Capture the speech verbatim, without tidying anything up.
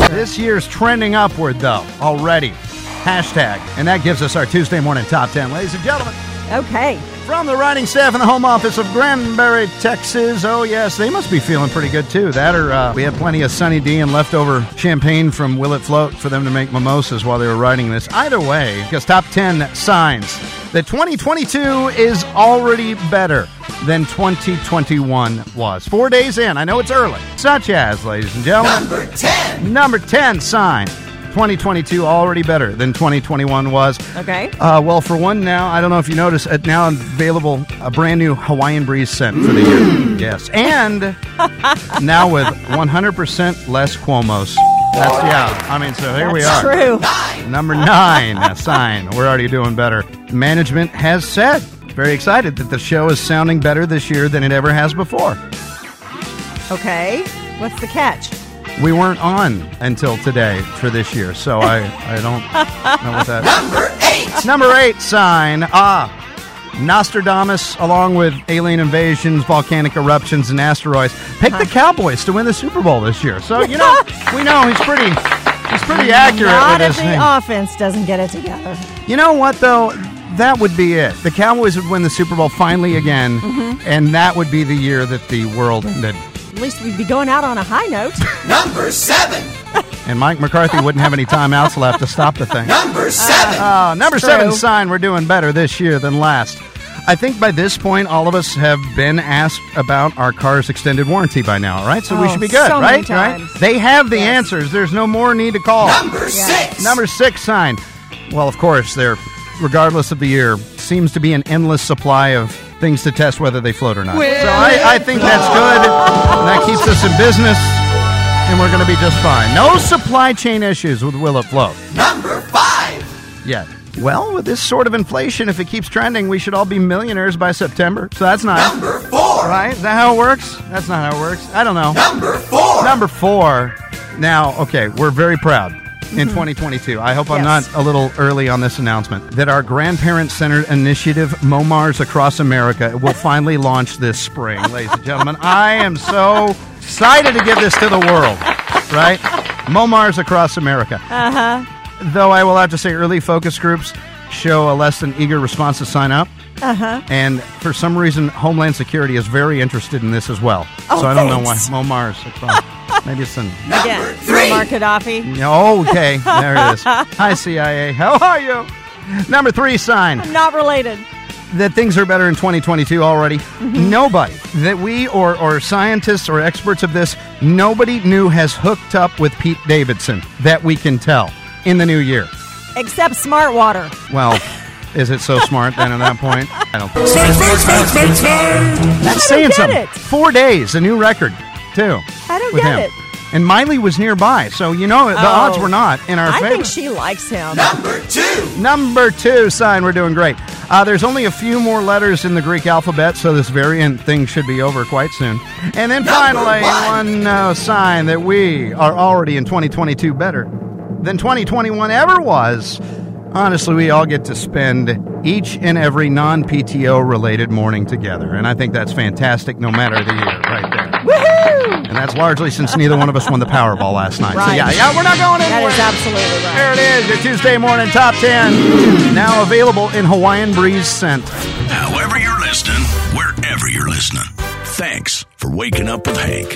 This year's trending upward, though, already. Hashtag. And that gives us our Tuesday morning top ten, ladies and gentlemen. Okay. From the writing staff in the home office of Granbury, Texas. Oh, yes, they must be feeling pretty good, too. That or uh, we had plenty of Sunny D and leftover champagne from Will It Float for them to make mimosas while they were writing this. Either way, because top ten signs that twenty twenty-two is already better than twenty twenty-one was. Four days in. I know it's early. Such as, ladies and gentlemen. Number ten. Number ten sign. twenty twenty-two already better than twenty twenty-one was. Okay. Uh, well, for one now, I don't know if you noticed, uh, now available a brand new Hawaiian Breeze scent for the year. Yes. And now with one hundred percent less Cuomo's. That's, yeah. I mean, so here That's we are. true. Nine. Number nine, a sign. We're already doing better. Management has said, very excited that the show is sounding better this year than it ever has before. Okay. What's the catch? We weren't on until today for this year, so I, I don't know what that is. Number eight. Number eight sign. Ah, Nostradamus, along with alien invasions, volcanic eruptions, and asteroids, picked the Cowboys to win the Super Bowl this year. So, you know, we know he's pretty he's pretty accurate Not with if his the thing. offense doesn't get it together. You know what, though? That would be it. The Cowboys would win the Super Bowl finally again, Mm-hmm. and that would be the year that the world ended. At least we'd be going out on a high note. Number seven. And Mike McCarthy wouldn't have any timeouts left to stop the thing. Number seven. Uh, number True. seven sign we're doing better this year than last. I think by this point, all of us have been asked about our car's extended warranty by now, right? So we Oh, should be good, so many right? Right? times. They have the Yes. answers. There's no more need to call. Number six. Number six sign. Well, of course, there, regardless of the year, seems to be an endless supply of things to test whether they float or not. So I, I think that's good. And that keeps us in business, and we're going to be just fine. No supply chain issues with Will It Float. Number five. Yet. Well, with this sort of inflation, if it keeps trending, we should all be millionaires by September. So that's nice. Number four. Right? Is that how it works? That's not how it works. I don't know. Number four. Number four. Now, okay, we're very proud in twenty twenty-two. I hope I'm Yes. not a little early on this announcement that our grandparent-centered initiative, Momars Across America, will finally launch this spring, ladies and gentlemen. I am so excited to give this to the world, right? Momars Across America. Uh-huh. Though I will have to say early focus groups show a less than eager response to sign up. Uh-huh. And for some reason, Homeland Security is very interested in this as well. Oh, so I don't thanks. know why. Momars Across. Maybe it's an... Number Again, three. Muammar Gaddafi. Oh, okay. There it is. Hi, C I A. How are you? Number three sign I'm not related. that things are better in twenty twenty-two already. Mm-hmm. Nobody that we or, or scientists or experts of this, nobody new has hooked up with Pete Davidson that we can tell in the new year. Except Smart Water. Well, is it so smart then at that point? I don't think so. That's I saying don't get something. it. Four days, a new record, too. I don't with get him. it. And Miley was nearby, so you know the Oh. odds were not in our I favor. think she likes him. Number two. Number two sign, we're doing great. Uh, there's only a few more letters in the Greek alphabet, so this variant thing should be over quite soon. And then finally, one. one uh, sign that we are already in twenty twenty-two better than twenty twenty-one ever was. Honestly, we all get to spend each and every non-P T O related morning together, and I think that's fantastic no matter the year right there. Woohoo! And that's largely since neither one of us won the Powerball last night. So Right. yeah, yeah, we're not going That anywhere. is absolutely right. There it is, your Tuesday morning top ten. Now available in Hawaiian Breeze scent. However you're listening, wherever you're listening. Thanks for waking up with Hank.